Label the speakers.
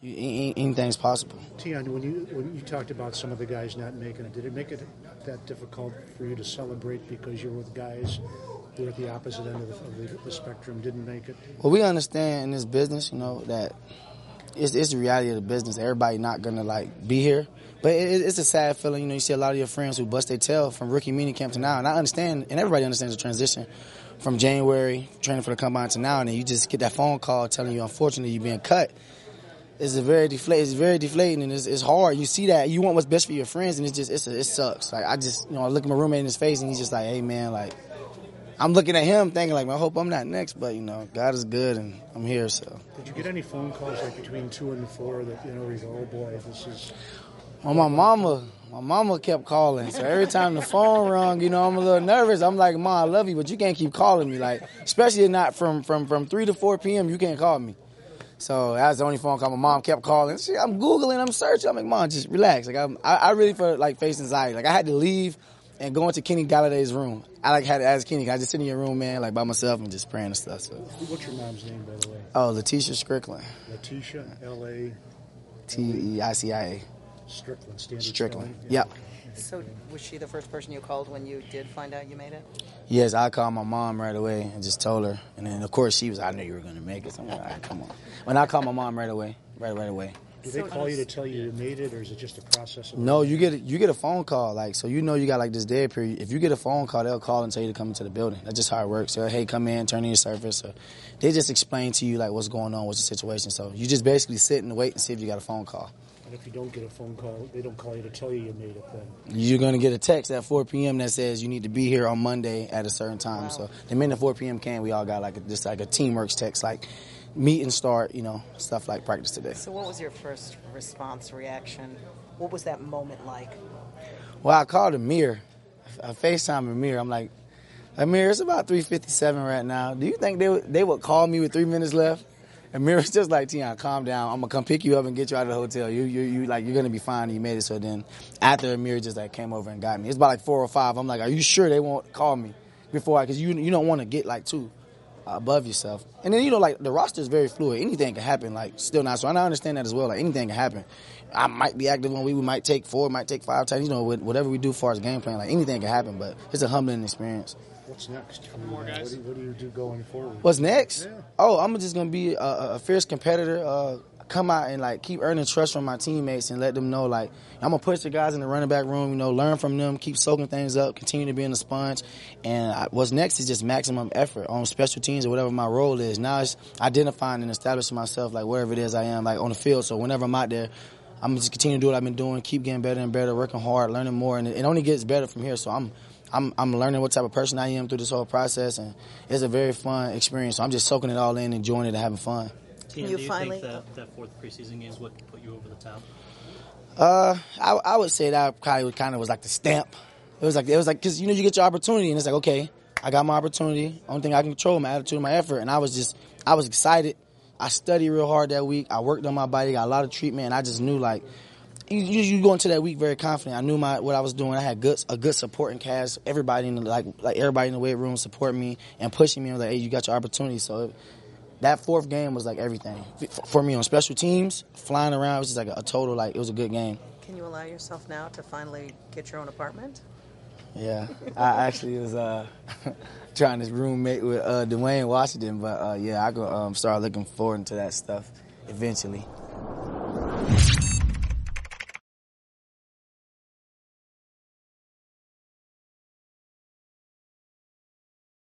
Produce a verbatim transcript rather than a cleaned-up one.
Speaker 1: anything's possible.
Speaker 2: Tion, when you when you talked about some of the guys not making it, did it make it that difficult for you to celebrate because you're with guys who are at the opposite end of the, of the, the spectrum, didn't make it?
Speaker 1: Well, we understand in this business, you know, that it's, it's the reality of the business. Everybody not gonna like be here, but it, it's a sad feeling. You know, you see a lot of your friends who bust their tail from rookie mini camp to now, and I understand, and everybody understands the transition from January training for the combine to now, and then you just get that phone call telling you, unfortunately, you're being cut. It's a very deflate. It's very deflating, and it's, it's hard. You see that you want what's best for your friends, and it's just it's a, it sucks. Like I just you know I look at my roommate in his face, and he's just like, "Hey man, like I'm looking at him thinking like, I hope I'm not next, but you know God is good, and I'm here." So.
Speaker 2: Did you get any phone calls like between two and four that you know where you go, oh boy, this is?
Speaker 1: Well, my mama, my mama kept calling, so every time the phone rung, you know I'm a little nervous. I'm like, "Mom, I love you, but you can't keep calling me, like especially not from from from three to four p.m. You can't call me." So that was the only phone call. My mom kept calling. She, I'm Googling, I'm searching. I'm like, Mom, just relax. Like I'm, I, I really felt like face anxiety. Like I had to leave and go into Kenny Galladay's room. I like had to ask Kenny, can I just sit in your room, man, like by myself and just praying and stuff. So.
Speaker 2: What's your mom's name, by the way?
Speaker 1: Oh, Letitia Strickland.
Speaker 2: Letitia, L A
Speaker 1: T E I C I A.
Speaker 2: Strickland, standard
Speaker 1: Strickland.
Speaker 2: spelling? Yeah.
Speaker 1: Yep.
Speaker 3: So was she the first person you called when you did find out you made it?
Speaker 1: Yes, I called my mom right away and just told her. And then, of course, she was, I knew you were going to make it. So I'm like, all right, come on. When I called my mom right away, right right away.
Speaker 2: Do they call you to tell you you made it, or is it just a process? Of
Speaker 1: no, you get a, you get a phone call. Like, so you know you got like this dead period. If you get a phone call, they'll call and tell you to come into the building. That's just how it works. They'll, hey, come in, turn in your service. Or they just explain to you like what's going on, what's the situation. So you just basically sit and wait and see if you got a phone call.
Speaker 2: And if you don't get a phone call, they don't call you to tell you you made it then?
Speaker 1: You're going to get a text at four p.m. that says you need to be here on Monday at a certain time. Wow. So the minute four p.m. came, we all got like a, just like a teamwork text, like meet and start, you know, stuff like practice today.
Speaker 3: So what was your first response, reaction? What was that moment like?
Speaker 1: Well, I called Amir. I FaceTime Amir. I'm like, Amir, it's about three fifty-seven right now. Do you think they would, they would call me with three minutes left? Amir was just like, Tion, calm down. I'm gonna come pick you up and get you out of the hotel. You, you, you, like, you're gonna be fine. You made it. So then, after Amir just like came over and got me, it's about like four or five. I'm like, are you sure they won't call me before I? Because you, you don't want to get like too above yourself. And then you know, like the roster is very fluid. Anything can happen. Like still not. So I understand that as well. Like anything can happen. I might be active one week. We might take four. Might take five times. You know, whatever we do as far as game plan, like anything can happen. But it's a humbling experience.
Speaker 2: What's next? More guys. What do, you, what do you do going forward?
Speaker 1: What's next?
Speaker 2: Yeah.
Speaker 1: Oh, I'm just gonna be a, a fierce competitor. Uh, come out and like keep earning trust from my teammates and let them know like I'm gonna push the guys in the running back room. You know, learn from them, keep soaking things up, continue to be in the sponge. And I, what's next is just maximum effort on special teams or whatever my role is. Now it's identifying and establishing myself like wherever it is I am, like on the field. So whenever I'm out there, I'm gonna just continue to do what I've been doing, keep getting better and better, working hard, learning more, and it, it only gets better from here. So I'm. I'm I'm learning what type of person I am through this whole process, and it's a very fun experience. So I'm just soaking it all in, enjoying it, and having fun.
Speaker 4: Tion,
Speaker 3: you
Speaker 4: do you
Speaker 3: finally
Speaker 4: think that, that fourth preseason game is what put you over the top?
Speaker 1: Uh, I, I would say that probably kind of was like the stamp. It was like it was like because you know you get your opportunity, and it's like okay, I got my opportunity. Only thing I can control my attitude, my effort, and I was just I was excited. I studied real hard that week. I worked on my body, got a lot of treatment, and I just knew like. You, you go into that week very confident. I knew my what I was doing. I had good, a good supporting cast. Everybody in the, like like everybody in the weight room supporting me and pushing me. I was like, hey, you got your opportunity. So it, that fourth game was like everything for me on special teams, flying around. It was just like a, a total like it was a good game.
Speaker 3: Can you allow yourself now to finally get your own apartment?
Speaker 1: Yeah, I actually was uh, trying to roommate with uh, Dwayne Washington, but uh, yeah, I could um, start looking forward to that stuff eventually.